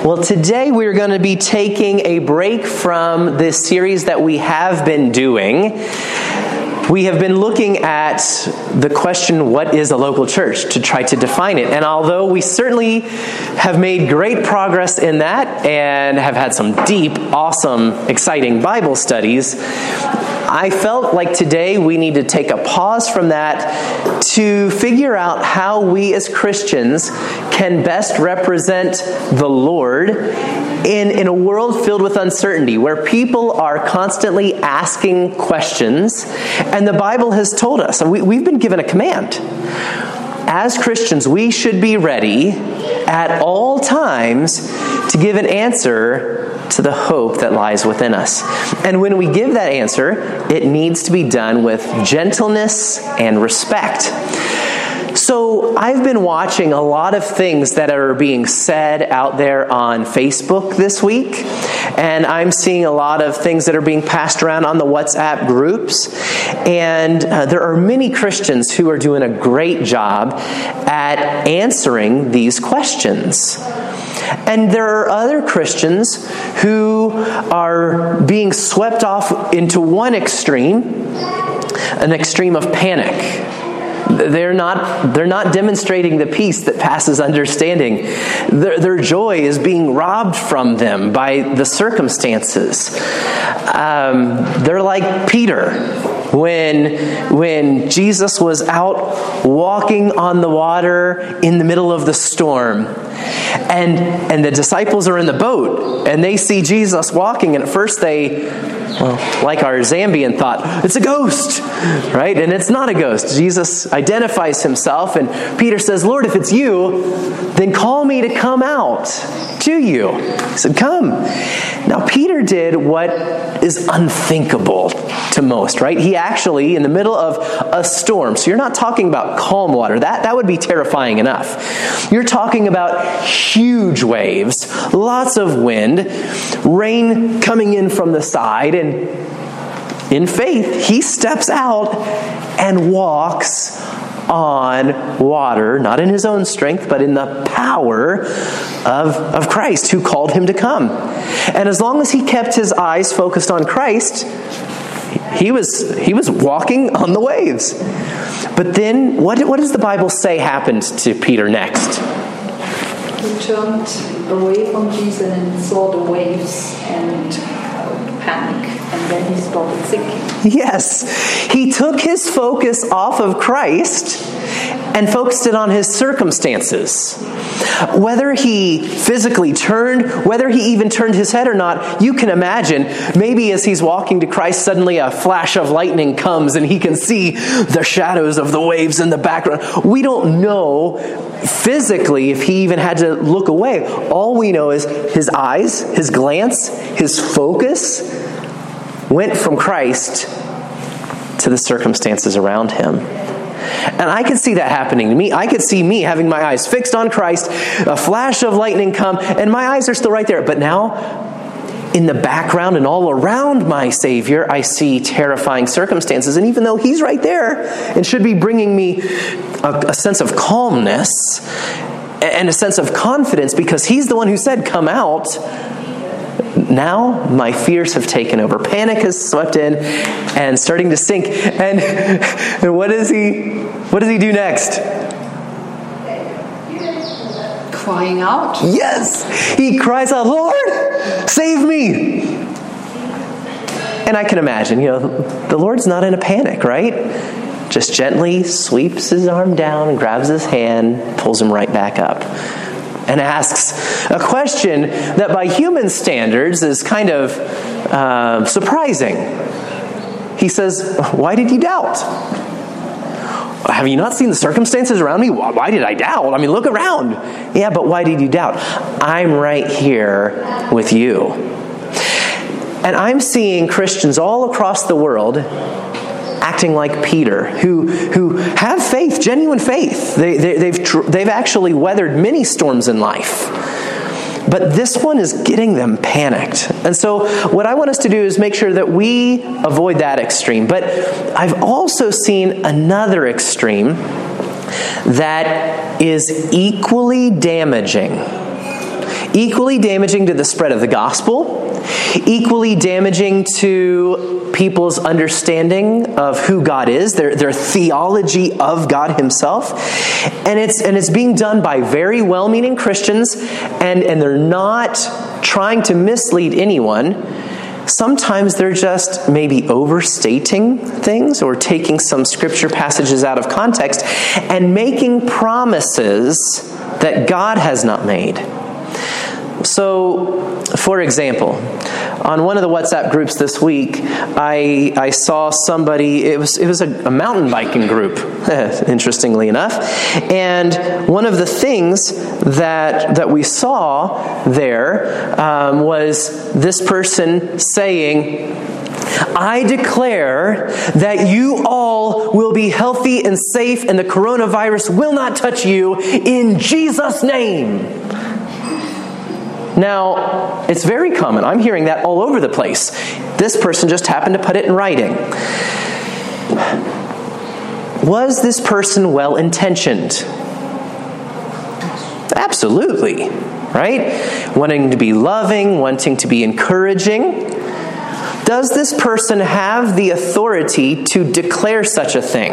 Well, today we're going to be taking a break from this series that we have been doing. We have been looking at the question, what is a local church, to try to define it. And although we certainly have made great progress in that and have had some deep, awesome, exciting Bible studies, I felt like today we need to take a pause from that to figure out how we as Christians can best represent the Lord in a world filled with uncertainty, where people are constantly asking questions. And the Bible has told us, and we've been given a command. As Christians, we should be ready at all times to give an answer to the hope that lies within us. And when we give that answer, it needs to be done with gentleness and respect. So I've been watching a lot of things that are being said out there on Facebook this week, and I'm seeing a lot of things that are being passed around on the WhatsApp groups, and there are many Christians who are doing a great job at answering these questions. And there are other Christians who are being swept off into one extreme, an extreme of panic. They're not demonstrating the peace that passes understanding. Their joy is being robbed from them by the circumstances. They're like Peter when Jesus was out walking on the water in the middle of the storm. And the disciples are in the boat, and they see Jesus walking, and at first they, like our Zambian thought, it's a ghost, right? And it's not a ghost. Jesus identifies himself, and Peter says, Lord, if it's you, then call me to come out to you. He said, come. Now, Peter did what is unthinkable to most, right? He actually, in the middle of a storm, so you're not talking about calm water. That would be terrifying enough. You're talking about huge waves, lots of wind, rain coming in from the side, and in faith, he steps out and walks on water, not in his own strength, but in the power of Christ, who called him to come. And as long as he kept his eyes focused on Christ, he was walking on the waves. But then, what does the Bible say happened to Peter next? He turned away from Jesus and saw the waves and panic, and then he started sinking. Yes, he took his focus off of Christ and focused it on his circumstances. Whether he physically turned, whether he even turned his head or not, you can imagine, maybe as he's walking to Christ, suddenly a flash of lightning comes and he can see the shadows of the waves in the background. We don't know physically if he even had to look away. All we know is his eyes, his glance, his focus went from Christ to the circumstances around him. And I could see that happening to me. I could see me having my eyes fixed on Christ, a flash of lightning come, and my eyes are still right there. But now, in the background and all around my Savior, I see terrifying circumstances. And even though he's right there and should be bringing me a sense of calmness and a sense of confidence, because he's the one who said, come out, now my fears have taken over. Panic has swept in and starting to sink. And what does he do next? Crying out. Yes, he cries out, Lord, save me. And I can imagine, the Lord's not in a panic, right? Just gently sweeps his arm down and grabs his hand, pulls him right back up, and asks a question that by human standards is kind of surprising. He says, why did you doubt? Have you not seen the circumstances around me? Why did I doubt? I mean, look around. Yeah, but why did you doubt? I'm right here with you. And I'm seeing Christians all across the world acting like Peter, who have faith, genuine faith. They've actually weathered many storms in life. But this one is getting them panicked. And so what I want us to do is make sure that we avoid that extreme. But I've also seen another extreme that is equally damaging. equally damaging to the spread of the gospel, equally damaging to people's understanding of who God is, their theology of God himself. And it's being done by very well-meaning Christians, and they're not trying to mislead anyone. Sometimes they're just maybe overstating things or taking some scripture passages out of context and making promises that God has not made. So, for example, on one of the WhatsApp groups this week, I saw somebody, it was a mountain biking group, interestingly enough, and one of the things that we saw there was this person saying, I declare that you all will be healthy and safe and the coronavirus will not touch you in Jesus' name. Now, it's very common. I'm hearing that all over the place. This person just happened to put it in writing. Was this person well-intentioned? Absolutely, right? Wanting to be loving, wanting to be encouraging. Does this person have the authority to declare such a thing?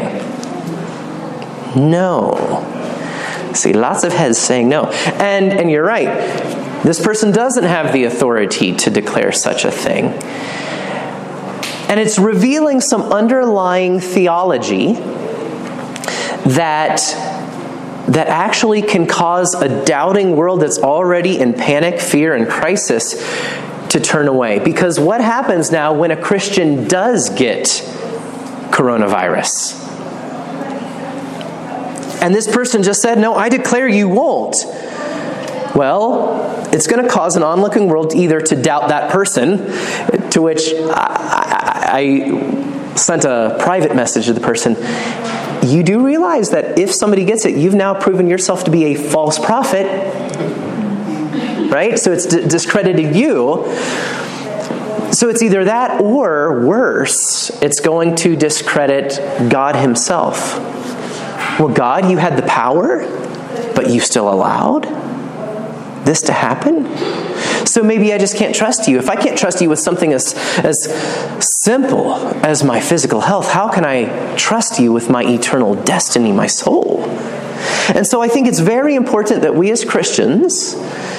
No. See, lots of heads saying no. And you're right. This person doesn't have the authority to declare such a thing. And it's revealing some underlying theology that actually can cause a doubting world that's already in panic, fear, and crisis to turn away. Because what happens now when a Christian does get coronavirus? And this person just said, no, I declare you won't. Well, it's going to cause an onlooking world either to doubt that person, to which I sent a private message to the person. You do realize that if somebody gets it, you've now proven yourself to be a false prophet, right? So it's discredited you. So it's either that or worse, it's going to discredit God himself. Well, God, you had the power, but you still allowed this to happen? So maybe I just can't trust you. If I can't trust you with something as simple as my physical health, how can I trust you with my eternal destiny, my soul? And so I think it's very important that we as Christians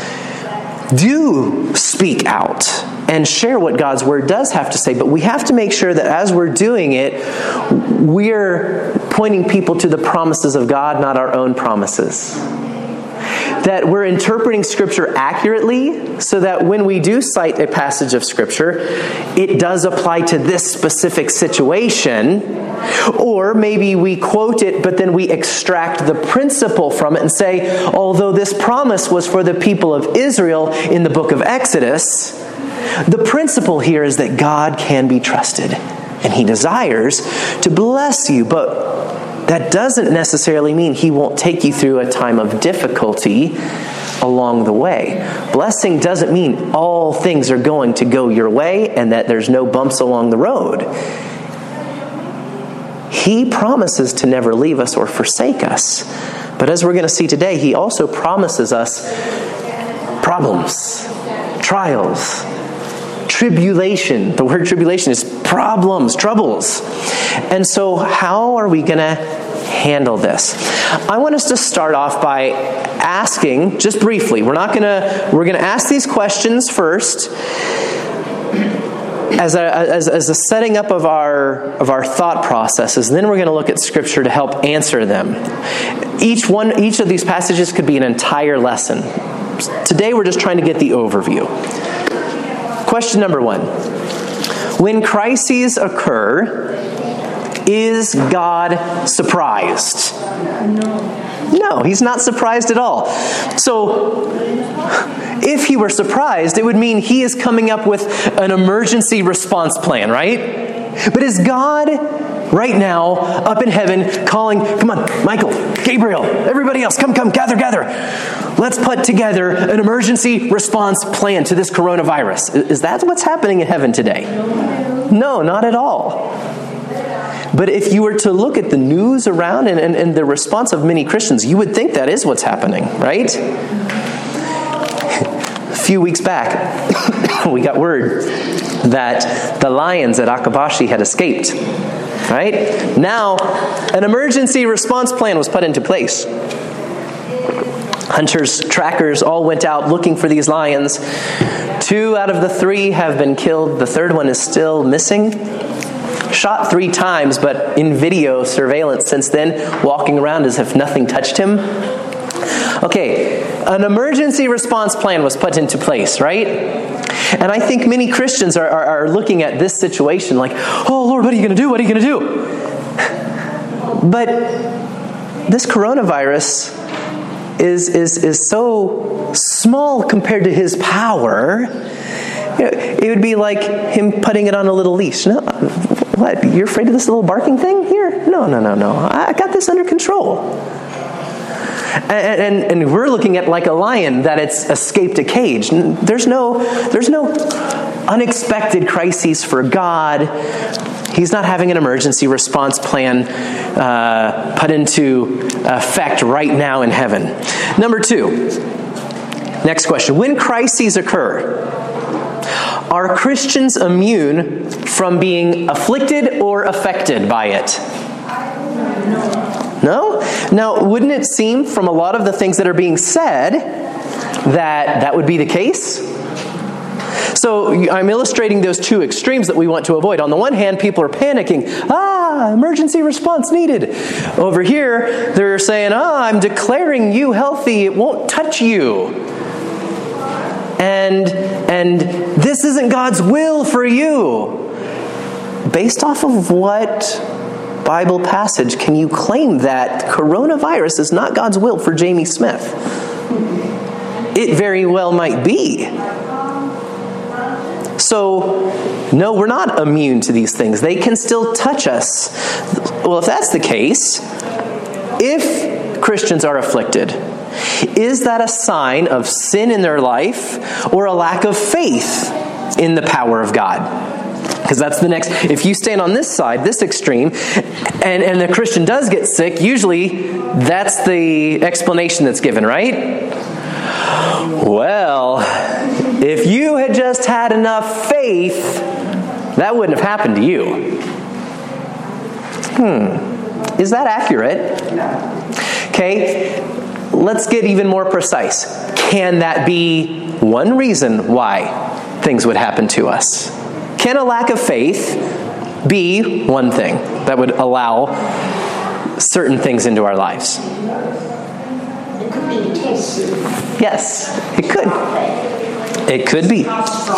do speak out and share what God's Word does have to say, but we have to make sure that as we're doing it, we're pointing people to the promises of God, not our own promises. That we're interpreting Scripture accurately so that when we do cite a passage of Scripture, it does apply to this specific situation. Or maybe we quote it, but then we extract the principle from it and say, although this promise was for the people of Israel in the book of Exodus, the principle here is that God can be trusted. And He desires to bless you, but that doesn't necessarily mean He won't take you through a time of difficulty along the way. Blessing doesn't mean all things are going to go your way and that there's no bumps along the road. He promises to never leave us or forsake us. But as we're going to see today, He also promises us problems, trials, tribulation. The word tribulation is problems, troubles. And so how are we going to handle this? I want us to start off by asking, just briefly, we're going to ask these questions first as a setting up of our thought processes, and then we're going to look at Scripture to help answer them. Each of these passages could be an entire lesson. Today we're just trying to get the overview. Question number 1. When crises occur, is God surprised? No, He's not surprised at all. So, if He were surprised, it would mean He is coming up with an emergency response plan, right? But is God right now up in heaven calling, come on, Michael, Gabriel, everybody else, come, gather. Let's put together an emergency response plan to this coronavirus. Is that what's happening in heaven today? No, not at all. But if you were to look at the news around and the response of many Christians, you would think that is what's happening, right? few weeks back, we got word that the lions at Akabashi had escaped. Right? Now, an emergency response plan was put into place. Hunters, trackers all went out looking for these lions. 2 out of the 3 have been killed. The third one is still missing. Shot 3 times, but in video surveillance since then, walking around as if nothing touched him. Okay, an emergency response plan was put into place, right? And I think many Christians are looking at this situation like, oh Lord, what are you going to do? What are you going to do? But this coronavirus is so small compared to his power. It would be like him putting it on a little leash. No, what? You're afraid of this little barking thing? Here? No. I got this under control. And we're looking at like a lion that it's escaped a cage. There's no unexpected crises for God. He's not having an emergency response plan put into effect right now in heaven. Number 2. Next question. When crises occur, are Christians immune from being afflicted or affected by it? No? Now, wouldn't it seem from a lot of the things that are being said that would be the case? So I'm illustrating those 2 extremes that we want to avoid. On the one hand, people are panicking. Emergency response needed. Over here, they're saying, I'm declaring you healthy. It won't touch you. And this isn't God's will for you. Based off of what Bible passage can you claim that coronavirus is not God's will for Jamie Smith? It very well might be. So, no, we're not immune to these things. They can still touch us. Well, if that's the case, if Christians are afflicted, is that a sign of sin in their life or a lack of faith in the power of God? Because that's the next, if you stand on this side, this extreme, and the Christian does get sick, usually that's the explanation that's given, right? Well, if you had just had enough faith, that wouldn't have happened to you. Is that accurate? Okay, let's get even more precise. Can that be one reason why things would happen to us? Can a lack of faith be one thing that would allow certain things into our lives? It could be a test. Yes, it could. It could be.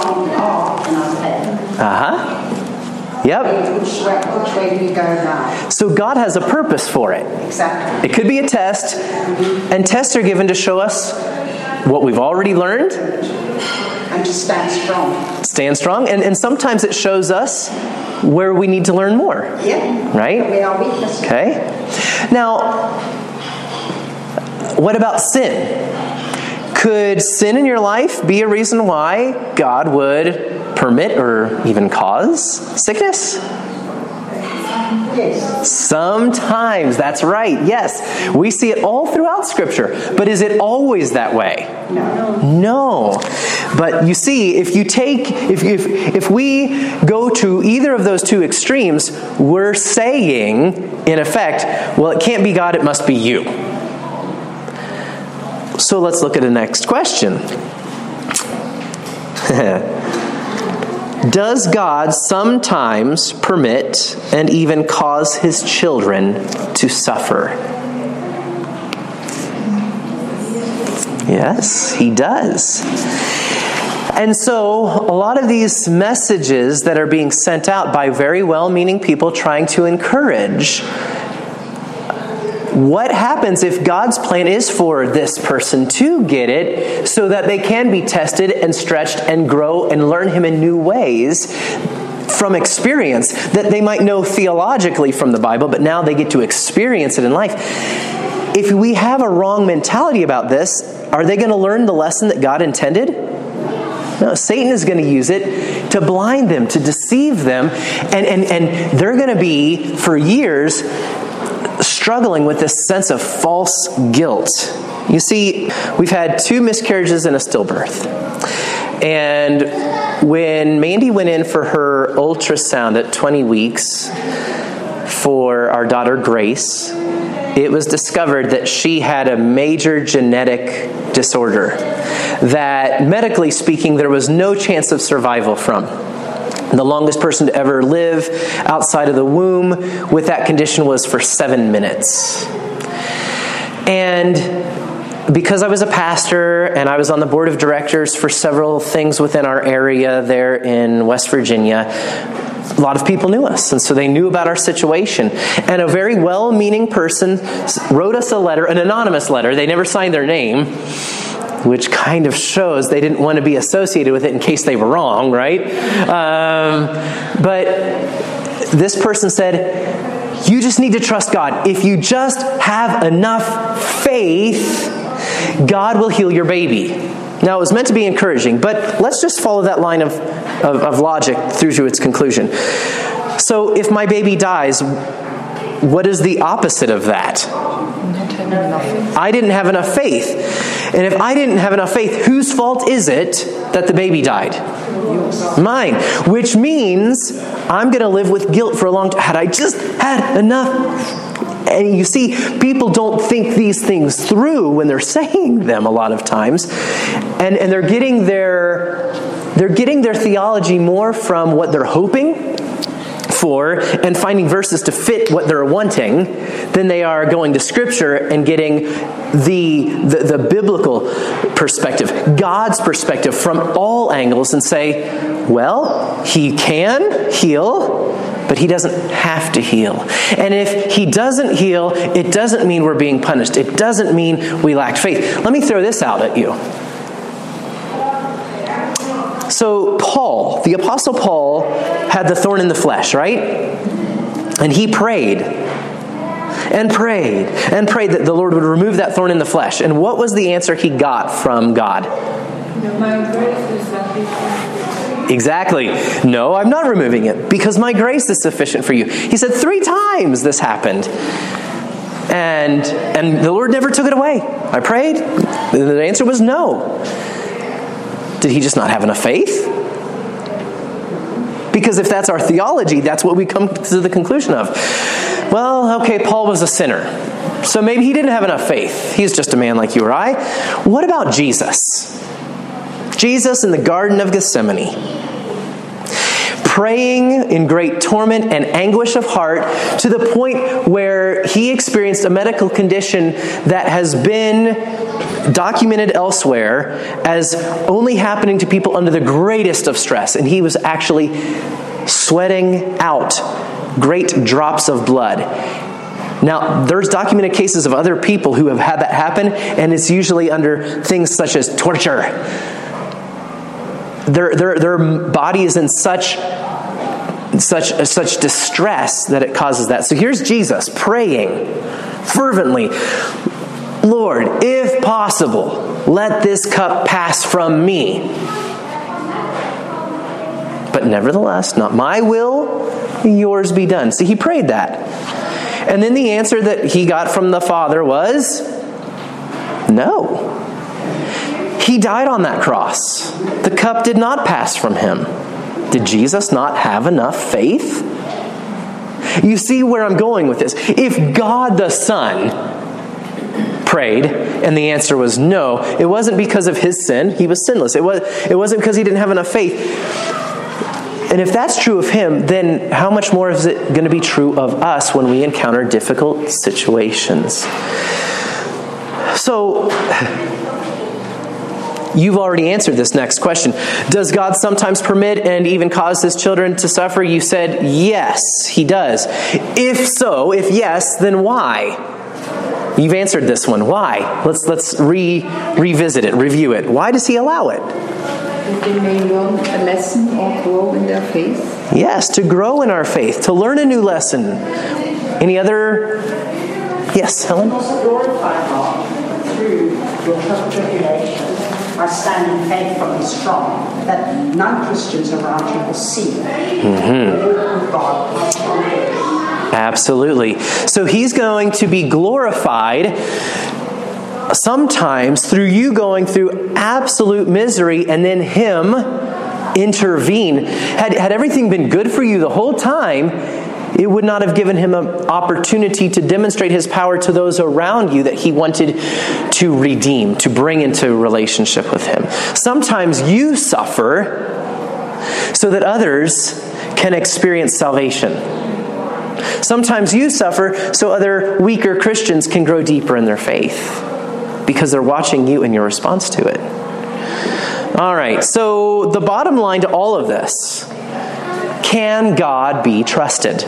Yep. Which way do you go now? So God has a purpose for it. Exactly. It could be a test, and tests are given to show us what we've already learned. And to stand strong. Stand strong, and sometimes it shows us where we need to learn more. Yeah. Right? We are weaknesses. Okay. Now, what about sin? Could sin in your life be a reason why God would permit or even cause sickness? Yes. Sometimes, that's right. Yes. We see it all throughout Scripture. But is it always that way? No. But you see, if we go to either of those 2 extremes, we're saying, in effect, well, it can't be God, it must be you. So let's look at the next question. Does God sometimes permit and even cause His children to suffer? Yes, He does. And so, a lot of these messages that are being sent out by very well-meaning people trying to encourage, what happens if God's plan is for this person to get it so that they can be tested and stretched and grow and learn Him in new ways from experience that they might know theologically from the Bible, but now they get to experience it in life? If we have a wrong mentality about this, are they going to learn the lesson that God intended? No, Satan is going to use it to blind them, to deceive them, and they're going to be, for years, struggling with this sense of false guilt You see, we've had 2 miscarriages and a stillbirth. And when Mandy went in for her ultrasound at 20 weeks for our daughter Grace, it was discovered that she had a major genetic disorder that, medically speaking, there was no chance of survival from. The longest person to ever live outside of the womb with that condition was for 7 minutes. And because I was a pastor and I was on the board of directors for several things within our area there in West Virginia, a lot of people knew us, and so they knew about our situation. And a very well-meaning person wrote us a letter, an anonymous letter. They never signed their name, which kind of shows they didn't want to be associated with it in case they were wrong, right? But this person said, you just need to trust God. If you just have enough faith, God will heal your baby. Now, it was meant to be encouraging, but let's just follow that line of logic through to its conclusion. So if my baby dies, what is the opposite of that? I didn't have enough faith. And if I didn't have enough faith, whose fault is it that the baby died? Mine. Which means I'm going to live with guilt for a long time. Had I just had enough. And you see, people don't think these things through when they're saying them a lot of times. And they're getting their theology more from what they're hoping for and finding verses to fit what they're wanting than they are going to Scripture and getting the biblical perspective, God's perspective from all angles, and say, well, He can heal, but He doesn't have to heal. And if He doesn't heal, it doesn't mean we're being punished. It doesn't mean we lacked faith. Let me throw this out at you. So Paul, the Apostle Paul, had the thorn in the flesh, right? And he prayed and prayed and prayed that the Lord would remove that thorn in the flesh. And what was the answer he got from God? Exactly. No, I'm not removing it because my grace is sufficient for you. He said 3 times this happened. And the Lord never took it away. I prayed. The answer was no. Did he just not have enough faith? Because if that's our theology, that's what we come to the conclusion of. Well, okay, Paul was a sinner. So maybe he didn't have enough faith. He's just a man like you or I. What about Jesus? Jesus in the Garden of Gethsemane, praying in great torment and anguish of heart to the point where he experienced a medical condition that has been documented elsewhere as only happening to people under the greatest of stress. And he was actually sweating out great drops of blood. Now, there's documented cases of other people who have had that happen, and it's usually under things such as torture. Their body is in such distress that it causes that. So here's Jesus praying fervently, Lord, if possible, let this cup pass from me. But nevertheless, not my will, yours be done. See, he prayed that. And then the answer that he got from the Father was, no. He died on that cross. The cup did not pass from him. Did Jesus not have enough faith? You see where I'm going with this. If God the Son prayed and the answer was no, it wasn't because of his sin. He was sinless. It wasn't because he didn't have enough faith. And if that's true of him, then how much more is it going to be true of us when we encounter difficult situations? So, you've already answered this next question. Does God sometimes permit and even cause his children to suffer? You said yes, he does. If so, if yes, then why? You've answered this one. Why? Let's revisit it, review it. Why does he allow it? They may learn a lesson or grow in their faith. Yes, to grow in our faith, to learn a new lesson. Any other? Yes, Helen? Also glorify God through your tribulation by standing faithful and strong, that non-Christians around you will see God. Absolutely. So he's going to be glorified sometimes through you going through absolute misery and then Him intervene. Had everything been good for you the whole time, it would not have given Him an opportunity to demonstrate His power to those around you that He wanted to redeem, to bring into relationship with Him. Sometimes you suffer so that others can experience salvation. Sometimes you suffer so other weaker Christians can grow deeper in their faith because they're watching you and your response to it. All right, so the bottom line to all of this: can God be trusted?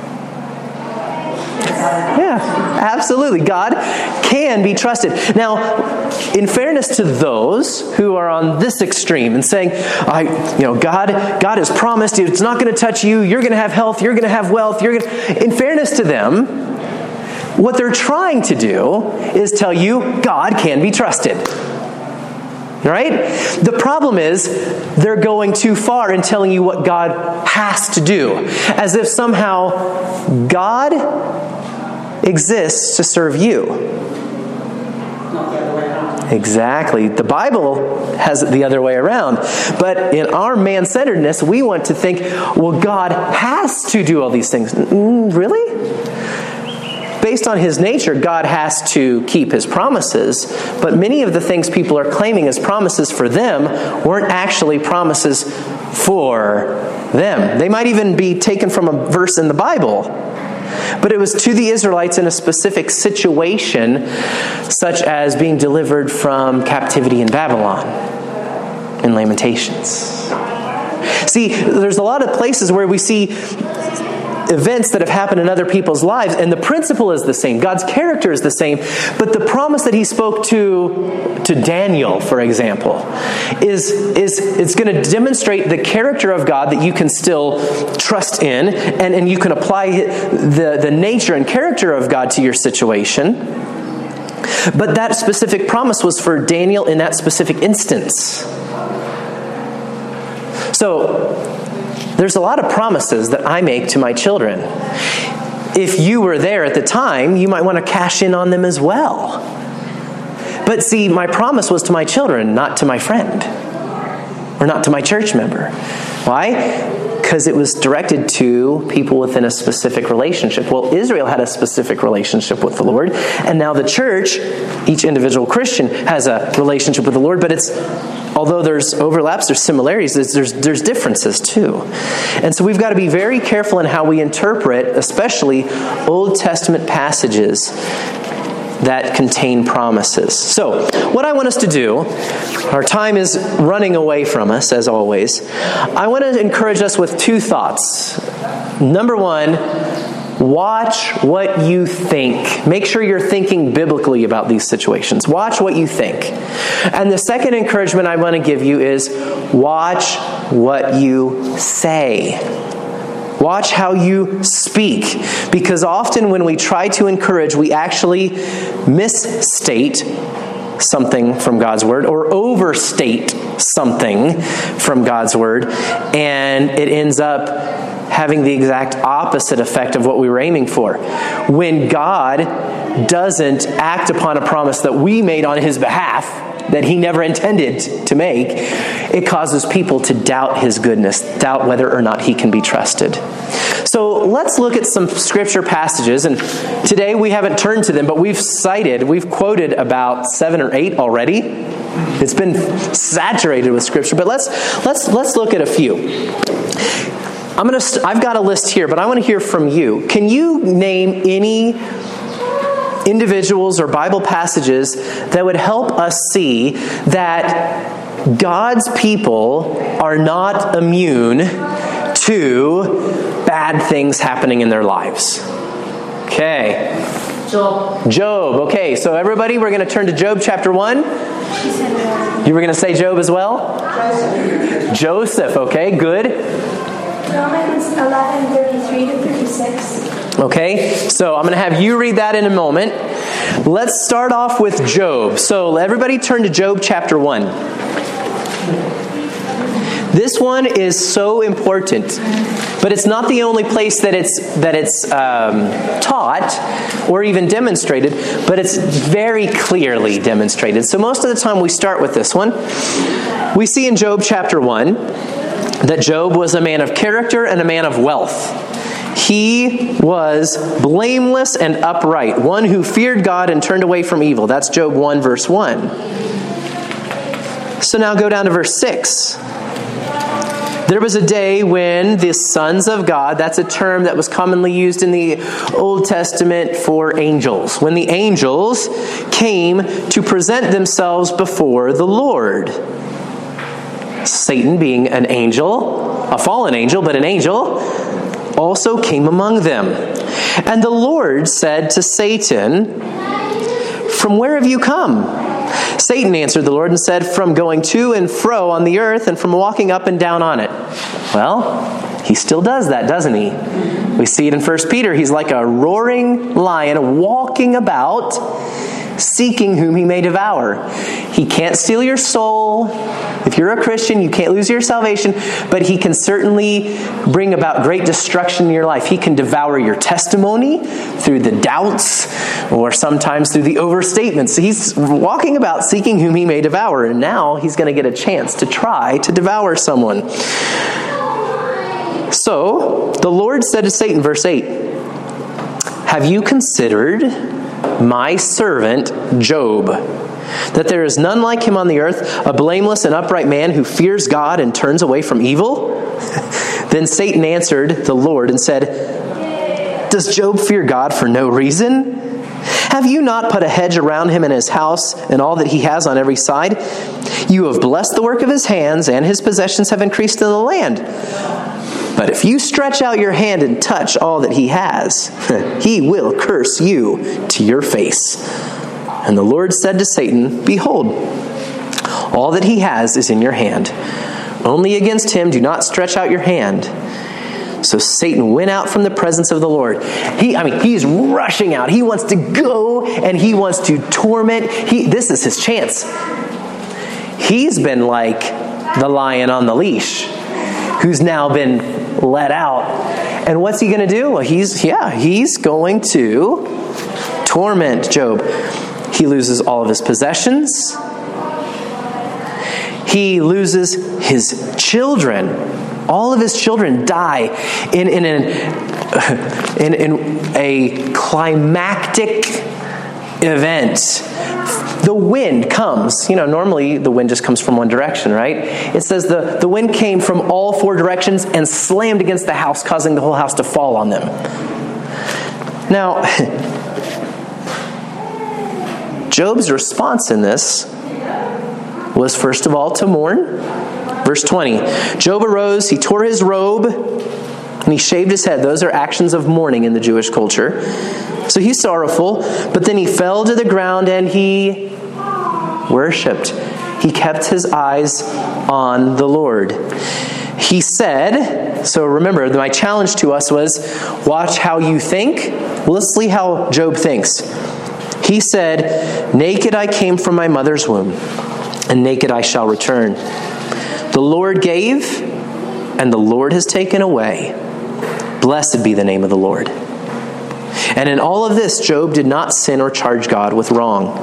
Yeah, absolutely. God can be trusted. Now, in fairness to those who are on this extreme and saying, God has promised you, it's not going to touch you, you're going to have health, you're going to have wealth, in fairness to them, what they're trying to do is tell you God can be trusted. Right? The problem is they're going too far in telling you what God has to do, as if somehow God exists to serve you. Not the other way around. Exactly. The Bible has it the other way around. But in our man-centeredness, we want to think, well, God has to do all these things. Really? Based on His nature, God has to keep His promises, but many of the things people are claiming as promises for them weren't actually promises for them. They might even be taken from a verse in the Bible, but it was to the Israelites in a specific situation, such as being delivered from captivity in Babylon in Lamentations. See, there's a lot of places where we see events that have happened in other people's lives, and the principle is the same. God's character is the same, but the promise that He spoke to Daniel, for example, is it's going to demonstrate the character of God that you can still trust in, and you can apply the nature and character of God to your situation. But that specific promise was for Daniel in that specific instance. So there's a lot of promises that I make to my children. If you were there at the time, you might want to cash in on them as well. But see, my promise was to my children, not to my friend, or not to my church member. Why? Because it was directed to people within a specific relationship. Well, Israel had a specific relationship with the Lord, and now the church, each individual Christian, has a relationship with the Lord, but although there's overlaps, there's similarities, there's differences too. And so we've got to be very careful in how we interpret, especially Old Testament passages that contain promises. So, what I want us to do, our time is running away from us, as always. I want to encourage us with two thoughts. Number one, watch what you think. Make sure you're thinking biblically about these situations. Watch what you think. And the second encouragement I want to give you is watch what you say. Watch how you speak. Because often when we try to encourage, we actually misstate something from God's Word or overstate something from God's Word, and it ends up having the exact opposite effect of what we were aiming for. When God doesn't act upon a promise that we made on His behalf, that He never intended to make, it causes people to doubt His goodness, doubt whether or not He can be trusted. So let's look at some scripture passages, and today we haven't turned to them, but we've quoted about 7 or 8 already. It's been saturated with scripture, but let's look at a few. I've got a list here, but I want to hear from you. Can you name any individuals or Bible passages that would help us see that God's people are not immune to bad things happening in their lives? Okay. Job. Okay, so everybody, we're going to turn to Job chapter 1. You were going to say Job as well? Joseph. Okay, good. Romans 11:33-36. Okay, so I'm going to have you read that in a moment. Let's start off with Job. So everybody turn to Job chapter 1. This one is so important, but it's not the only place that it's taught or even demonstrated, but it's very clearly demonstrated. So most of the time we start with this one. We see in Job chapter 1 that Job was a man of character and a man of wealth. He was blameless and upright, one who feared God and turned away from evil. That's Job 1, verse 1. So now go down to verse 6. There was a day when the sons of God, that's a term that was commonly used in the Old Testament for angels, when the angels came to present themselves before the Lord. Satan, being an angel, a fallen angel, but an angel, also came among them. And the Lord said to Satan, "From where have you come?" Satan answered the Lord and said, "From going to and fro on the earth and from walking up and down on it." Well, he still does that, doesn't he? We see it in 1 Peter. He's like a roaring lion walking about, seeking whom he may devour. He can't steal your soul. If you're a Christian, you can't lose your salvation, but he can certainly bring about great destruction in your life. He can devour your testimony through the doubts or sometimes through the overstatements. So he's walking about seeking whom he may devour, and now he's going to get a chance to try to devour someone. So the Lord said to Satan, verse 8, "Have you considered my servant Job, that there is none like him on the earth, a blameless and upright man who fears God and turns away from evil?" Then Satan answered the Lord and said, "Does Job fear God for no reason? Have you not put a hedge around him and his house and all that he has on every side? You have blessed the work of his hands, and his possessions have increased in the land. But if you stretch out your hand and touch all that he has, he will curse you to your face." And the Lord said to Satan, "Behold, all that he has is in your hand. Only against him do not stretch out your hand." So Satan went out from the presence of the Lord. He's rushing out. He wants to go and he wants to torment. This is his chance. He's been like the lion on the leash, who's now been let out. And what's he going to do? Well, he's going to torment Job. He loses all of his possessions. He loses his children. All of his children die in a climactic event. The wind comes. Normally the wind just comes from one direction, right? It says the wind came from all four directions and slammed against the house, causing the whole house to fall on them. Now, Job's response in this was, first of all, to mourn. Verse 20, Job arose, he tore his robe, and he shaved his head. Those are actions of mourning in the Jewish culture. So he's sorrowful, but then he fell to the ground and he worshipped. He kept his eyes on the Lord. He said, so remember, my challenge to us was, watch how you think. Well, let's see how Job thinks. He said, "Naked I came from my mother's womb, and naked I shall return. The Lord gave, and the Lord has taken away. Blessed be the name of the Lord." And in all of this, Job did not sin or charge God with wrong.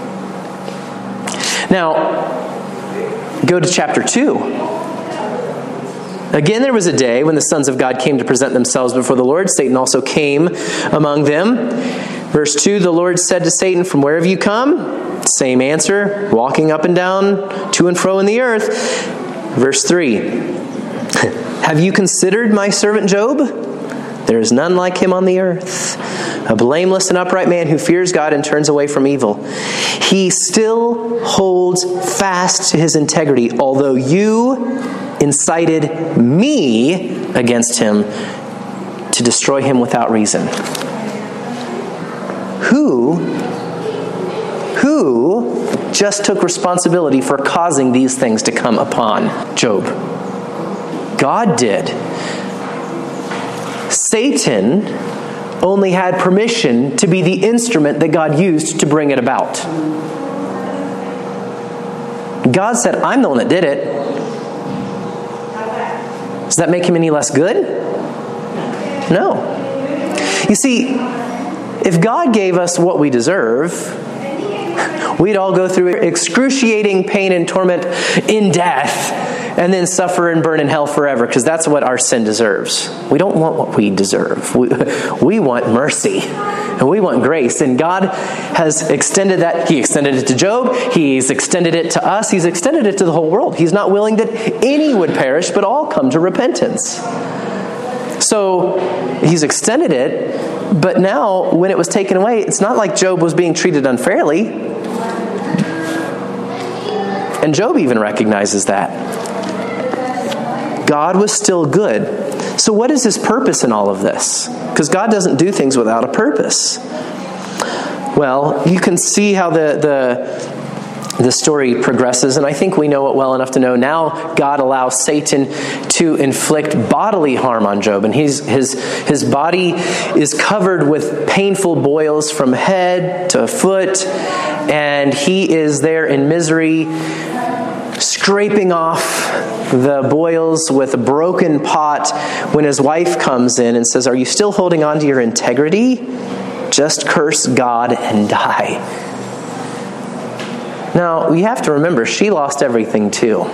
Now, go to chapter 2. Again, there was a day when the sons of God came to present themselves before the Lord. Satan also came among them. Verse 2, the Lord said to Satan, "From where have you come?" Same answer, walking up and down, to and fro in the earth. Verse 3, "Have you considered my servant Job? There is none like him on the earth, a blameless and upright man who fears God and turns away from evil. He still holds fast to his integrity, although you incited me against him to destroy him without reason." Who just took responsibility for causing these things to come upon Job? God did. Satan only had permission to be the instrument that God used to bring it about. God said, "I'm the one that did it. Does that make him any less good? No. You see, if God gave us what we deserve, we'd all go through excruciating pain and torment in death and then suffer and burn in hell forever, because that's what our sin deserves. We don't want what we deserve. We want mercy. And we want grace. And God has extended that. He extended it to Job. He's extended it to us. He's extended it to the whole world. He's not willing that any would perish, but all come to repentance. So he's extended it, but now when it was taken away, it's not like Job was being treated unfairly. And Job even recognizes that. God was still good. So what is his purpose in all of this? Because God doesn't do things without a purpose. Well, you can see how the story progresses, and I think we know it well enough to know now God allows Satan to inflict bodily harm on Job, and his body is covered with painful boils from head to foot, and he is there in misery, scraping off the boils with a broken pot when his wife comes in and says, "Are you still holding on to your integrity? Just curse God and die." Now, we have to remember, she lost everything too.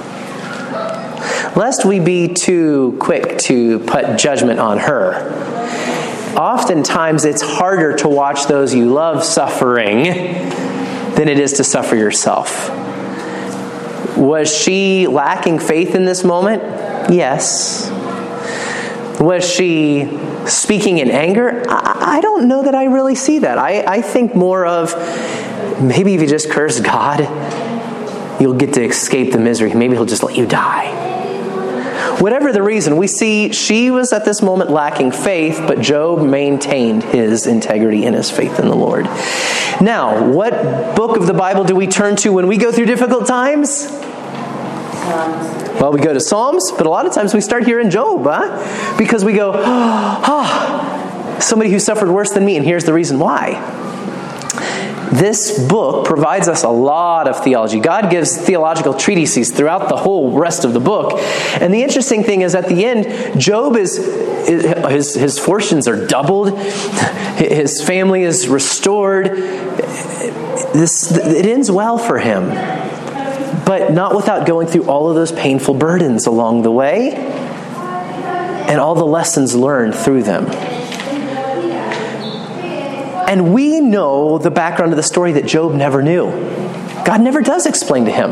Lest we be too quick to put judgment on her. Oftentimes, it's harder to watch those you love suffering than it is to suffer yourself. Was she lacking faith in this moment? Yes. Was she speaking in anger? I don't know that I really see that. I think more of, maybe if you just curse God, you'll get to escape the misery. Maybe he'll just let you die. Whatever the reason, we see she was at this moment lacking faith, but Job maintained his integrity and his faith in the Lord. Now, what book of the Bible do we turn to when we go through difficult times? Well, we go to Psalms, but a lot of times we start here in Job, because we go, somebody who suffered worse than me, and here's the reason why. This book provides us a lot of theology. God gives theological treatises throughout the whole rest of the book. And the interesting thing is, at the end, Job his fortunes are doubled. His family is restored. It ends well for him. But not without going through all of those painful burdens along the way and all the lessons learned through them. And we know the background of the story that Job never knew. God never does explain to him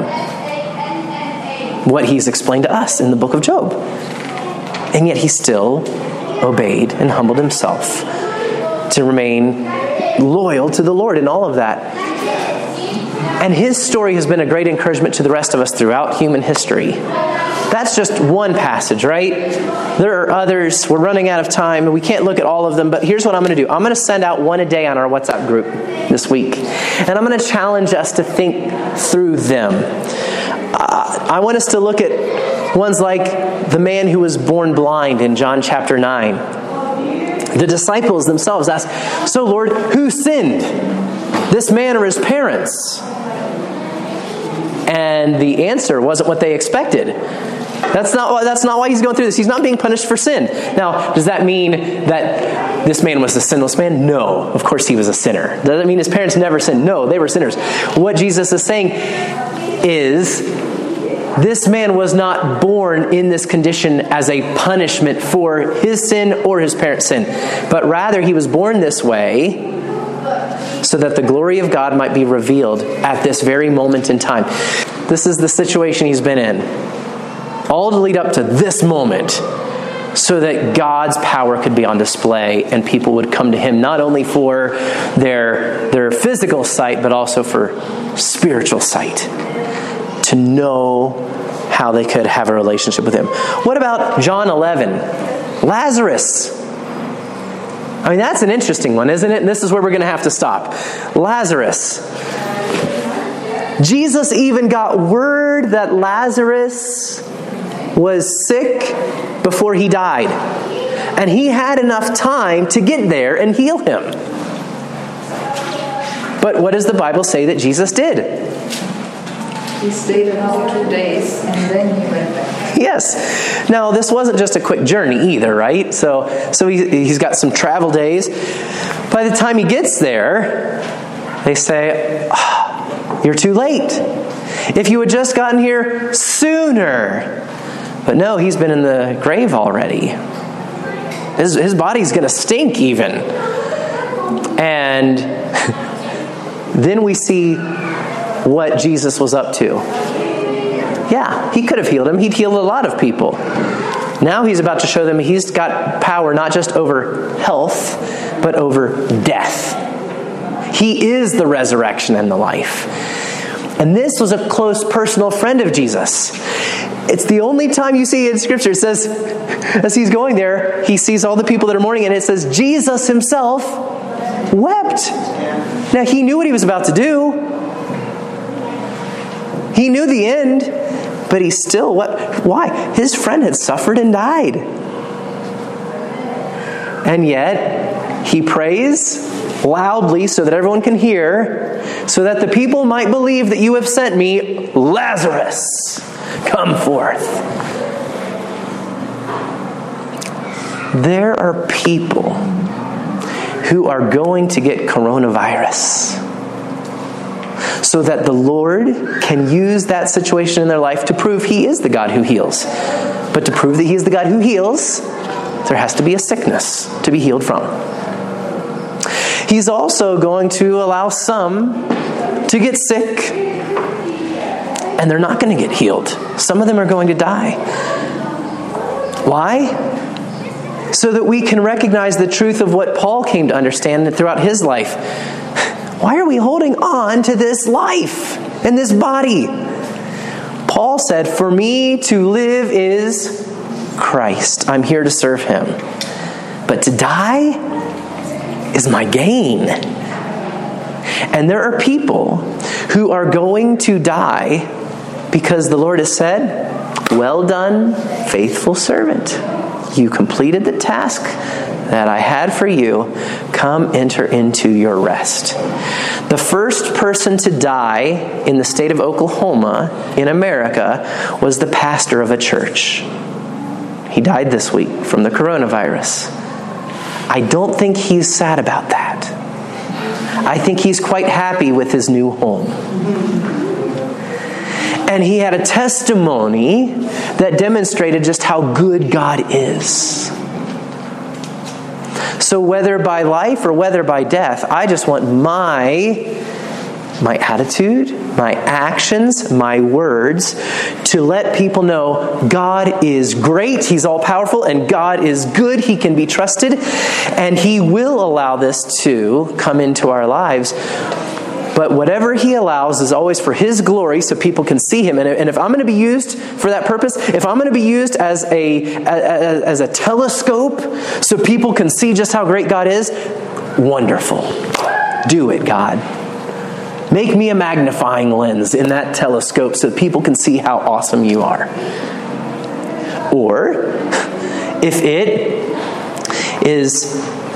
what he's explained to us in the book of Job. And yet he still obeyed and humbled himself to remain loyal to the Lord in all of that. And his story has been a great encouragement to the rest of us throughout human history. That's just one passage, right? There are others. We're running out of time, and we can't look at all of them, but here's what I'm going to do. I'm going to send out one a day on our WhatsApp group this week, and I'm going to challenge us to think through them. I want us to look at ones like the man who was born blind in John chapter 9. The disciples themselves asked, "So Lord, who sinned, this man or his parents?" And the answer wasn't what they expected. That's not why he's going through this. He's not being punished for sin. Now, does that mean that this man was a sinless man? No, of course he was a sinner. Does that mean his parents never sinned? No, they were sinners. What Jesus is saying is, this man was not born in this condition as a punishment for his sin or his parents' sin, but rather he was born this way so that the glory of God might be revealed at this very moment in time. This is the situation he's been in, all to lead up to this moment, so that God's power could be on display and people would come to him not only for their physical sight, but also for spiritual sight, to know how they could have a relationship with him. What about John 11? Lazarus. I mean, that's an interesting one, isn't it? And this is where we're going to have to stop. Lazarus. Jesus even got word that Lazarus was sick before he died. And he had enough time to get there and heal him. But what does the Bible say that Jesus did? He stayed another 2 days and then he went back. Yes. Now, this wasn't just a quick journey either, right? So he's got some travel days. By the time he gets there, they say, you're too late. If you had just gotten here sooner. But no, he's been in the grave already. His body's going to stink even. And then we see what Jesus was up to. Yeah, he could have healed him. He'd healed a lot of people. Now he's about to show them he's got power not just over health, but over death. He is the resurrection and the life. And this was a close personal friend of Jesus. It's the only time you see in Scripture, it says, as he's going there, he sees all the people that are mourning, and it says, Jesus himself wept. Now, he knew what he was about to do. He knew the end, but he still wept. Why? His friend had suffered and died. And yet, he prays loudly so that everyone can hear, so that the people might believe that you have sent me, Lazarus, come forth. There are people who are going to get coronavirus so that the Lord can use that situation in their life to prove He is the God who heals. But to prove that He is the God who heals, there has to be a sickness to be healed from. He's also going to allow some to get sick, and they're not going to get healed. Some of them are going to die. Why? So that we can recognize the truth of what Paul came to understand throughout his life. Why are we holding on to this life and this body? Paul said, for me to live is Christ. I'm here to serve Him. But to die is my gain. And there are people who are going to die because the Lord has said, well done, faithful servant. You completed the task that I had for you. Come enter into your rest. The first person to die in the state of Oklahoma, in America, was the pastor of a church. He died this week from the coronavirus. I don't think he's sad about that. I think he's quite happy with his new home. And he had a testimony that demonstrated just how good God is. So whether by life or whether by death, I just want my attitude, my actions, my words to let people know God is great, He's all-powerful, and God is good, He can be trusted, and He will allow this to come into our lives. But whatever He allows is always for His glory so people can see Him. And if I'm going to be used for that purpose, if I'm going to be used as a telescope so people can see just how great God is, wonderful. Do it, God. Make me a magnifying lens in that telescope so people can see how awesome You are. Or, if it is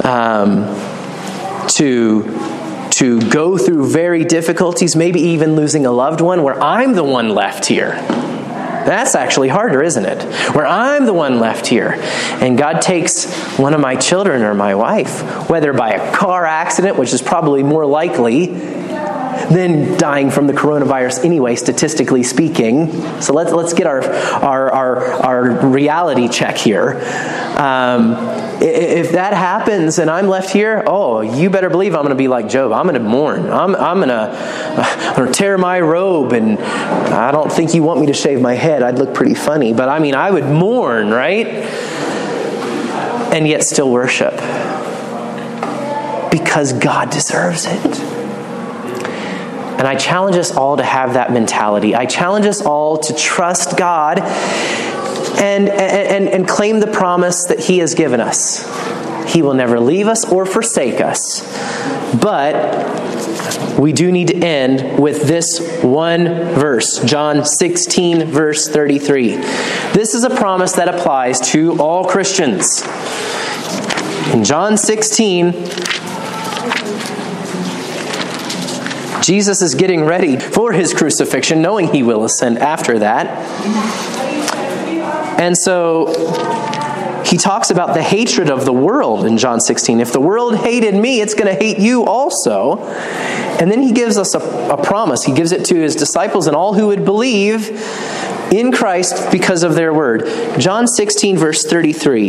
to go through very difficulties, maybe even losing a loved one, where I'm the one left here. That's actually harder, isn't it? Where I'm the one left here. And God takes one of my children or my wife, whether by a car accident, which is probably more likely than dying from the coronavirus anyway, statistically speaking. So let's get our reality check here. If that happens and I'm left here, you better believe I'm going to be like Job. I'm going to mourn. I'm going to tear my robe, and I don't think you want me to shave my head. I'd look pretty funny, but I would mourn, right? And yet still worship. Because God deserves it. And I challenge us all to have that mentality. I challenge us all to trust God and claim the promise that He has given us. He will never leave us or forsake us. But we do need to end with this one verse, John 16, verse 33. This is a promise that applies to all Christians. In John 16, Jesus is getting ready for His crucifixion, knowing He will ascend after that. And so he talks about the hatred of the world in John 16. If the world hated me, it's going to hate you also. And then he gives us a promise. He gives it to his disciples and all who would believe in Christ because of their word. John 16, verse 33.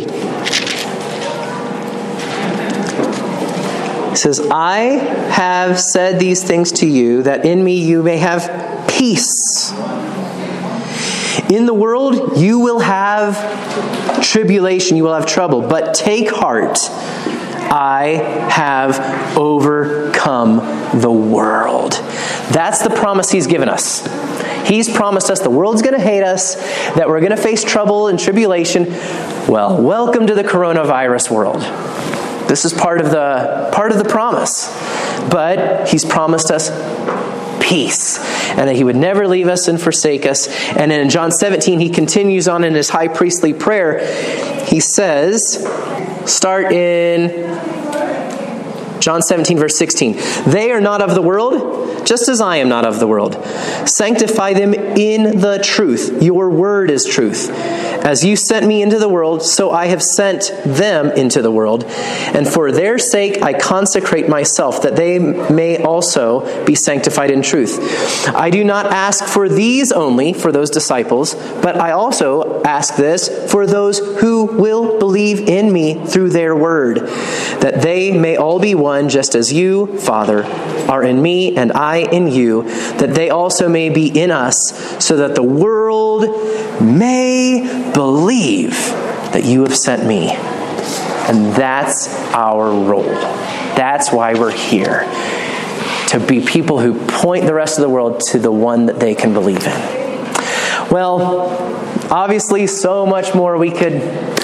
It says, I have said these things to you, that in me you may have peace. In the world you will have tribulation, you will have trouble. But take heart, I have overcome the world. That's the promise he's given us. He's promised us the world's going to hate us, that we're going to face trouble and tribulation. Well, welcome to the coronavirus world. This is part of the promise. But he's promised us peace, and that he would never leave us and forsake us. And then in John 17, he continues on in his high priestly prayer. He says, start in John 17, verse 16. They are not of the world, just as I am not of the world. Sanctify them in the truth. Your word is truth. As you sent me into the world, so I have sent them into the world. And for their sake I consecrate myself, that they may also be sanctified in truth. I do not ask for these only, for those disciples, but I also ask this for those who will believe in me through their word, that they may all be one, just as you, Father, are in me and I in you, that they also may be in us, so that the world may believe that you have sent me. And that's our role. That's why we're here. To be people who point the rest of the world to the one that they can believe in. Well, obviously so much more we could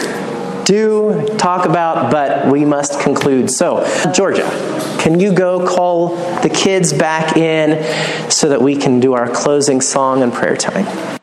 talk about, but we must conclude. So, Georgia, can you go call the kids back in so that we can do our closing song and prayer time?